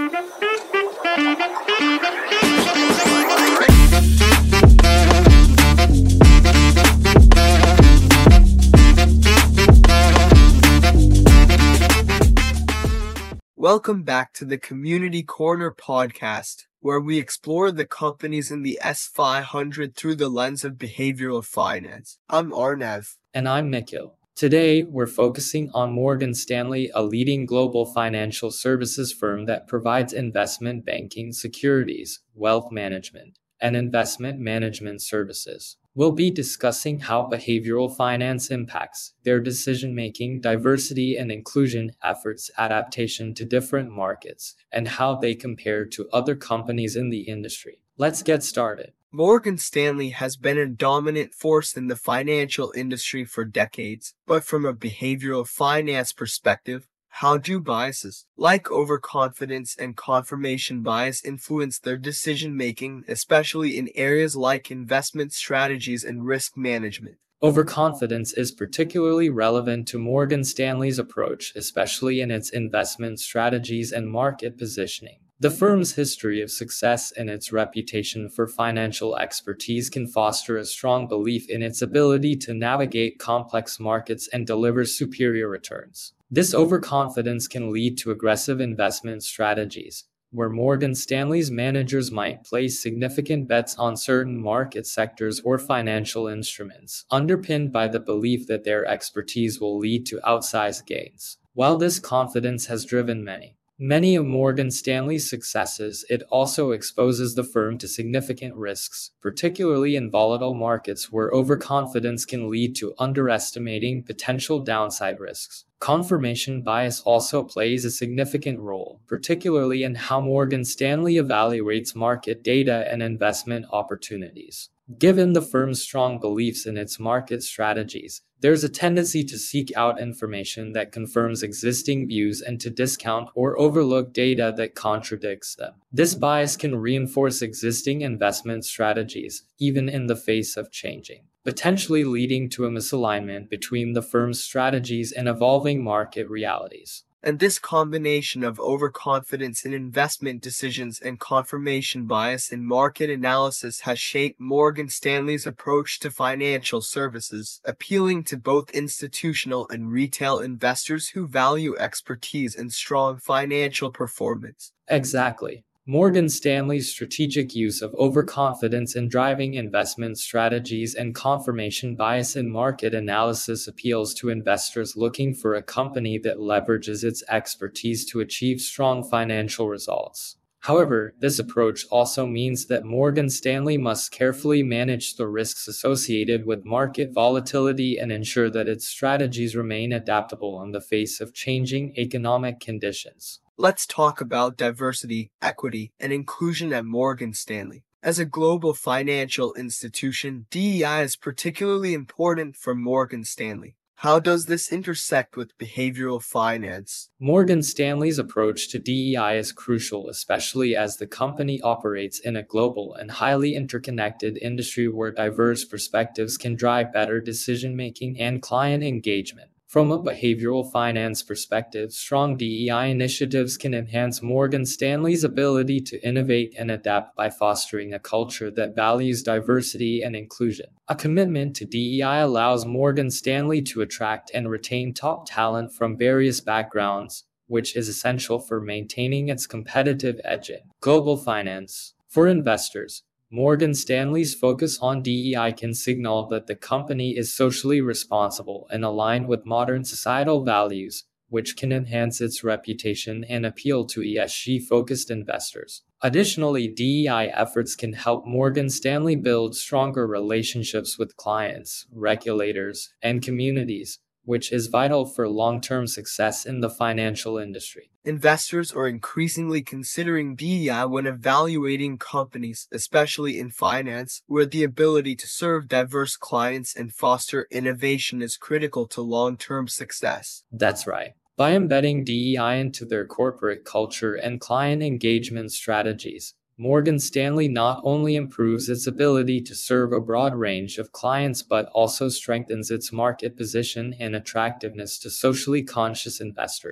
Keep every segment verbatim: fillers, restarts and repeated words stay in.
Welcome back to the Community Corner podcast, where we explore the companies in the S five hundred through the lens of behavioral finance. I'm Arnav. And I'm Nikhil. Today, we're focusing on Morgan Stanley, a leading global financial services firm that provides investment banking, securities, wealth management, and investment management services. We'll be discussing how behavioral finance impacts their decision-making, diversity and inclusion efforts, adaptation to different markets, and how they compare to other companies in the industry. Let's get started. Morgan Stanley has been a dominant force in the financial industry for decades, but from a behavioral finance perspective, how do biases like overconfidence and confirmation bias influence their decision-making, especially in areas like investment strategies and risk management? Overconfidence is particularly relevant to Morgan Stanley's approach, especially in its investment strategies and market positioning. The firm's history of success and its reputation for financial expertise can foster a strong belief in its ability to navigate complex markets and deliver superior returns. This overconfidence can lead to aggressive investment strategies, where Morgan Stanley's managers might place significant bets on certain market sectors or financial instruments, underpinned by the belief that their expertise will lead to outsized gains. While this confidence has driven many, Many of Morgan Stanley's successes, it also exposes the firm to significant risks, particularly in volatile markets where overconfidence can lead to underestimating potential downside risks. Confirmation bias also plays a significant role, particularly in how Morgan Stanley evaluates market data and investment opportunities. Given the firm's strong beliefs in its market strategies, there's a tendency to seek out information that confirms existing views and to discount or overlook data that contradicts them. This bias can reinforce existing investment strategies, even in the face of changing, potentially leading to a misalignment between the firm's strategies and evolving market realities. And this combination of overconfidence in investment decisions and confirmation bias in market analysis has shaped Morgan Stanley's approach to financial services, appealing to both institutional and retail investors who value expertise and strong financial performance. Exactly. Morgan Stanley's strategic use of overconfidence in driving investment strategies and confirmation bias in market analysis appeals to investors looking for a company that leverages its expertise to achieve strong financial results. However, this approach also means that Morgan Stanley must carefully manage the risks associated with market volatility and ensure that its strategies remain adaptable in the face of changing economic conditions. Let's talk about diversity, equity, and inclusion at Morgan Stanley. As a global financial institution, D E I is particularly important for Morgan Stanley. How does this intersect with behavioral finance? Morgan Stanley's approach to D E I is crucial, especially as the company operates in a global and highly interconnected industry where diverse perspectives can drive better decision-making and client engagement. From a behavioral finance perspective, strong D E I initiatives can enhance Morgan Stanley's ability to innovate and adapt by fostering a culture that values diversity and inclusion. A commitment to D E I allows Morgan Stanley to attract and retain top talent from various backgrounds, which is essential for maintaining its competitive edge in global finance. For investors, Morgan Stanley's focus on D E I can signal that the company is socially responsible and aligned with modern societal values, which can enhance its reputation and appeal to E S G-focused investors. Additionally, D E I efforts can help Morgan Stanley build stronger relationships with clients, regulators, and communities, which is vital for long-term success in the financial industry. Investors are increasingly considering D E I when evaluating companies, especially in finance, where the ability to serve diverse clients and foster innovation is critical to long-term success. That's right. By embedding D E I into their corporate culture and client engagement strategies, Morgan Stanley not only improves its ability to serve a broad range of clients but also strengthens its market position and attractiveness to socially conscious investors.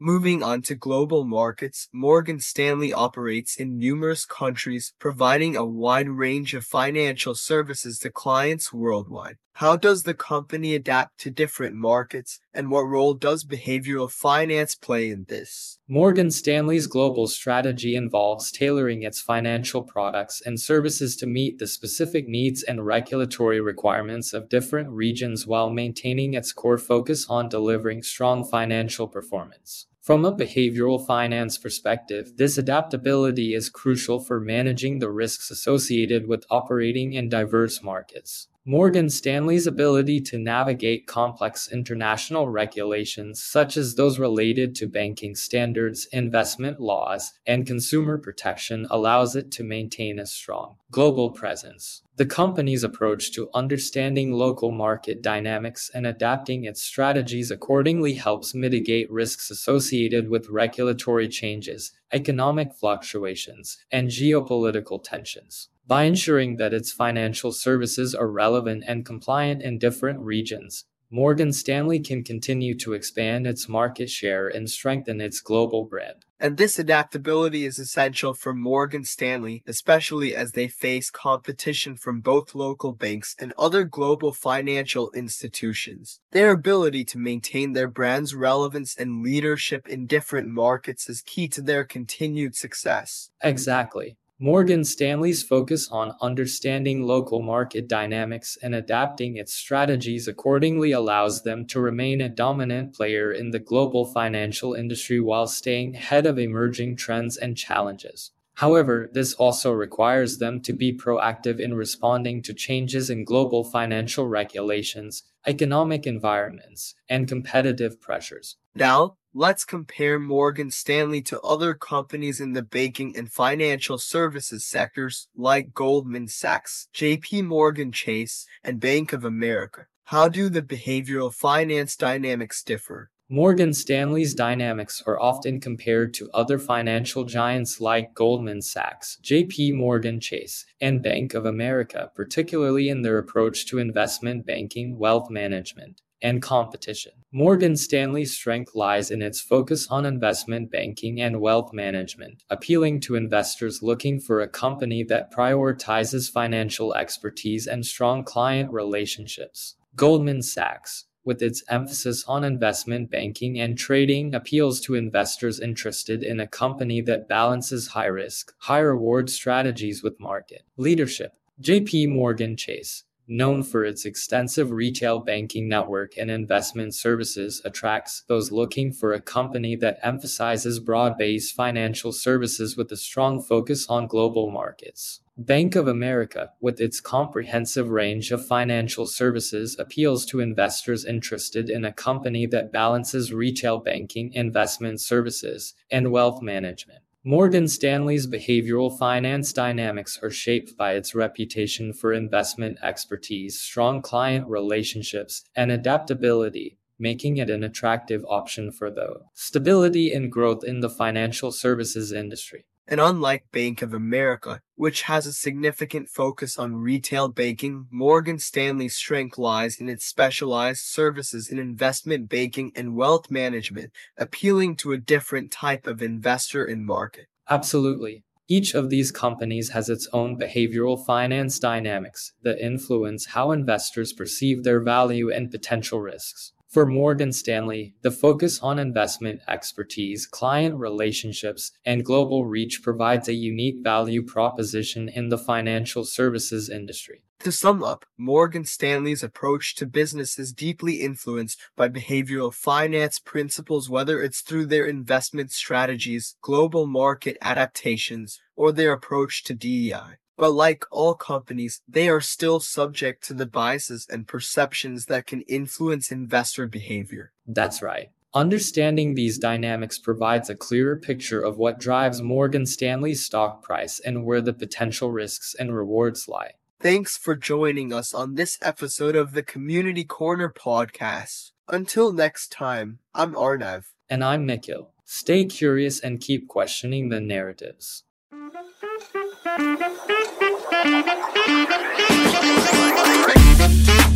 Moving on to global markets, Morgan Stanley operates in numerous countries, providing a wide range of financial services to clients worldwide. How does the company adapt to different markets, and what role does behavioral finance play in this? Morgan Stanley's global strategy involves tailoring its financial products and services to meet the specific needs and regulatory requirements of different regions while maintaining its core focus on delivering strong financial performance. From a behavioral finance perspective, this adaptability is crucial for managing the risks associated with operating in diverse markets. Morgan Stanley's ability to navigate complex international regulations, such as those related to banking standards, investment laws, and consumer protection, allows it to maintain a strong global presence. The company's approach to understanding local market dynamics and adapting its strategies accordingly helps mitigate risks associated with regulatory changes, economic fluctuations, and geopolitical tensions. By ensuring that its financial services are relevant and compliant in different regions, Morgan Stanley can continue to expand its market share and strengthen its global brand. And this adaptability is essential for Morgan Stanley, especially as they face competition from both local banks and other global financial institutions. Their ability to maintain their brand's relevance and leadership in different markets is key to their continued success. Exactly. Morgan Stanley's focus on understanding local market dynamics and adapting its strategies accordingly allows them to remain a dominant player in the global financial industry while staying ahead of emerging trends and challenges. However, this also requires them to be proactive in responding to changes in global financial regulations, economic environments, and competitive pressures. Now, let's compare Morgan Stanley to other companies in the banking and financial services sectors like Goldman Sachs, J P Morgan Chase, and Bank of America. How do the behavioral finance dynamics differ? Morgan Stanley's dynamics are often compared to other financial giants like Goldman Sachs, J P Morgan Chase, and Bank of America, particularly in their approach to investment banking, wealth management, and competition. Morgan Stanley's strength lies in its focus on investment banking and wealth management, appealing to investors looking for a company that prioritizes financial expertise and strong client relationships. Goldman Sachs, with its emphasis on investment banking and trading, appeals to investors interested in a company that balances high-risk, high-reward strategies with market leadership. J P Morgan Chase, known for its extensive retail banking network and investment services, attracts those looking for a company that emphasizes broad-based financial services with a strong focus on global markets. Bank of America, with its comprehensive range of financial services, appeals to investors interested in a company that balances retail banking, investment services, and wealth management. Morgan Stanley's behavioral finance dynamics are shaped by its reputation for investment expertise, strong client relationships, and adaptability, making it an attractive option for those stability and growth in the financial services industry. And unlike Bank of America, which has a significant focus on retail banking, Morgan Stanley's strength lies in its specialized services in investment banking and wealth management, appealing to a different type of investor and market. Absolutely. Each of these companies has its own behavioral finance dynamics that influence how investors perceive their value and potential risks. For Morgan Stanley, the focus on investment expertise, client relationships, and global reach provides a unique value proposition in the financial services industry. To sum up, Morgan Stanley's approach to business is deeply influenced by behavioral finance principles, whether it's through their investment strategies, global market adaptations, or their approach to D E I. But like all companies, they are still subject to the biases and perceptions that can influence investor behavior. That's right. Understanding these dynamics provides a clearer picture of what drives Morgan Stanley's stock price and where the potential risks and rewards lie. Thanks for joining us on this episode of the Community Corner podcast. Until next time, I'm Arnav. And I'm Nikhil. Stay curious and keep questioning the narratives. Thank you.